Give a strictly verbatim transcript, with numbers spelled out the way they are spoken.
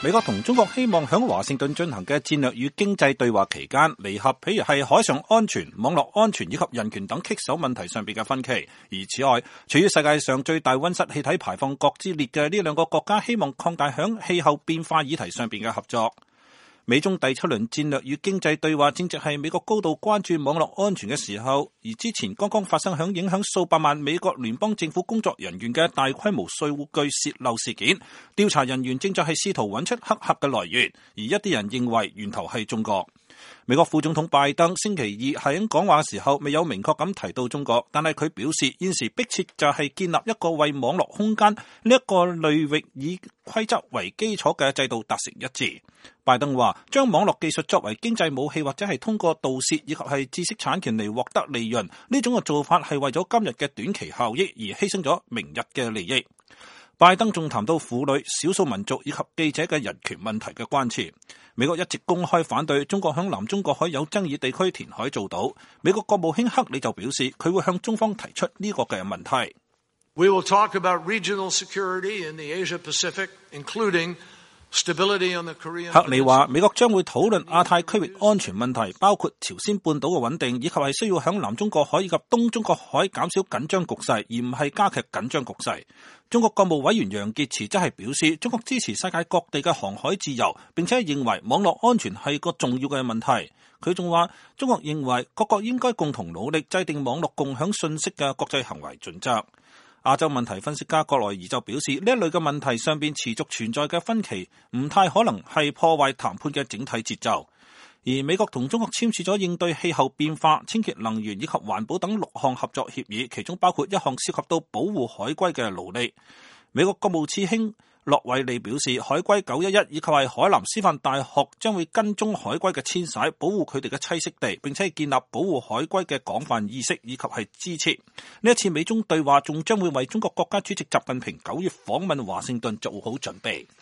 美國同中國希望響華盛頓進行嘅戰略與經濟對話期間，彌合譬如係海上安全、網絡安全以及人權等棘手問題上邊嘅分歧。而此外，處於世界上最大溫室氣體排放國之列嘅呢兩個國家，希望擴大響氣候變化議題上邊嘅合作。美中第七輪戰略與經濟對話正值係美國高度關注網絡安全嘅時候，而之前剛剛發生響影響數百萬美國聯邦政府工作人員嘅大規模數據洩漏事件，調查人員正在係試圖揾出黑客嘅來源，而一啲人認為源頭係中國。美國副總統拜登星期二喺講話嘅時候未有明確咁提到中國，但係佢表示現時迫切就係建立一個為網絡空間呢一個領域以規則為基礎嘅制度達成一致。拜登話將網絡技術作為經濟武器或者係通過盜竊以及係知識產權嚟獲得利潤，呢種嘅做法係為咗今日嘅短期效益而犧牲咗明日嘅利益。拜登仲談到婦女、少數民族以及記者嘅人權問題嘅關切。美國一直公開反對中國響南中國海有爭議地區填海造島。美國國務卿克里就表示，佢會向中方提出呢個嘅問題。 We will talk about regional security in the Asia Pacific, including stability on the Korean Peninsula. 克里話，美國將會討論亞太區域安全問題，包括朝鮮半島嘅穩定，以及係需要響南中國海以及東中國海減少緊張局勢，而唔係加劇緊張局勢。中國國務委員楊潔篪則係表示，中國支持世界各地嘅航海自由，並且認為網絡安全係個重要嘅問題。佢仲話，中國認為各國應該共同努力制定網絡共享信息嘅國際行為準則。亞洲問題分析家葛萊儀就表示，呢一類嘅問題上邊持續存在嘅分歧，唔太可能係破壞談判嘅整體節奏。而美國同中國簽署咗應對氣候變化、清潔能源以及環保等六項合作協議，其中包括一項涉及到保護海龜嘅勞力。美國國務次卿駱惠利表示，海龜九一一以及係海南師範大學將會跟蹤海龜嘅遷徙，保護佢哋嘅棲息地，並且建立保護海龜嘅廣泛意識以及係支持。呢一次美中對話仲將會為中國國家主席習近平九月訪問華盛頓做好準備。